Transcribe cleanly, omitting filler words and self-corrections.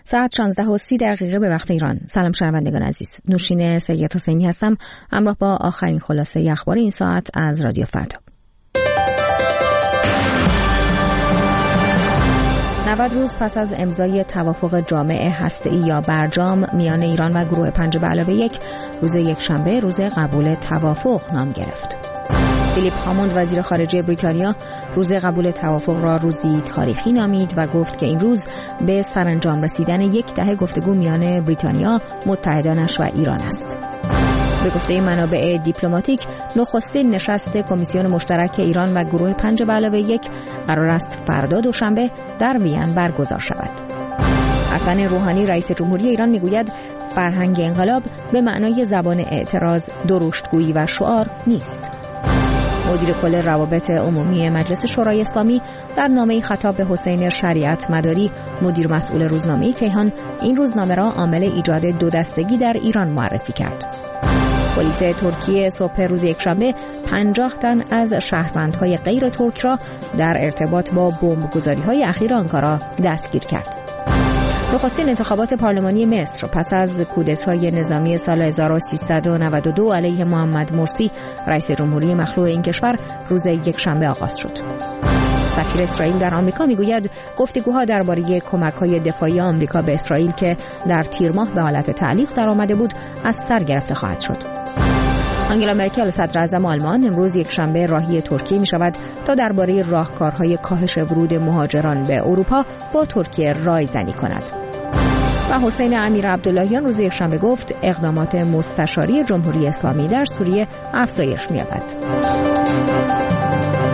ساعت 16:30 به وقت ایران. سلام شنوندگان عزیز. نوشین سید حسینی هستم همراه با آخرین خلاصه اخبار این ساعت از رادیو فردا. 90 روز پس از امضای توافق جامع هسته‌ای یا برجام میان ایران و گروه 5+1 روز یکشنبه روز قبول توافق نام گرفت. فیلیپ هاموند وزیر خارجه بریتانیا روز قبول توافق را روزی تاریخی نامید و گفت که این روز به سرانجام رسیدن یک دهه گفتگو میان بریتانیا، متحدانش و ایران است. به گفته منابع دیپلماتیک، نخستین نشست کمیسیون مشترک ایران و گروه 5+1 قرار است فردا دوشنبه در وین برگزار شود. حسن روحانی رئیس جمهوری ایران میگوید فرهنگ انقلاب به معنای زبان اعتراض، درشتگویی و شعار نیست. مدیر کل روابط عمومی مجلس شورای اسلامی در نامه‌ای خطاب به حسین شریعت مداری، مدیر مسئول روزنامه کیهان، این روزنامه را عامل ایجاد دو دستگی در ایران معرفی کرد. پلیس ترکیه صبح روز یکشنبه 50 تن از شهروندهای غیر ترک را در ارتباط با بمبگذاری‌های اخیر آنکارا دستگیر کرد. نخستین انتخابات پارلمانی مصر پس از کودتای نظامی سال 1392 علیه محمد مرسی رئیس جمهوری مخلوع این کشور روز یکشنبه آغاز شد. سفیر اسرائیل در آمریکا میگوید گفتگوها درباره کمک‌های دفاعی آمریکا به اسرائیل که در تیر ماه به حالت تعلیق درآمده بود از سر گرفته خواهد شد. آنگلا مرکل صدر اعظم آلمان امروز یکشنبه راهی ترکیه می شود تا درباره راهکارهای کاهش ورود مهاجران به اروپا با ترکیه رایزنی کند. و حسین امیر عبداللهیان روز یکشنبه گفت اقدامات مستشاری جمهوری اسلامی در سوریه افزایش می یابد.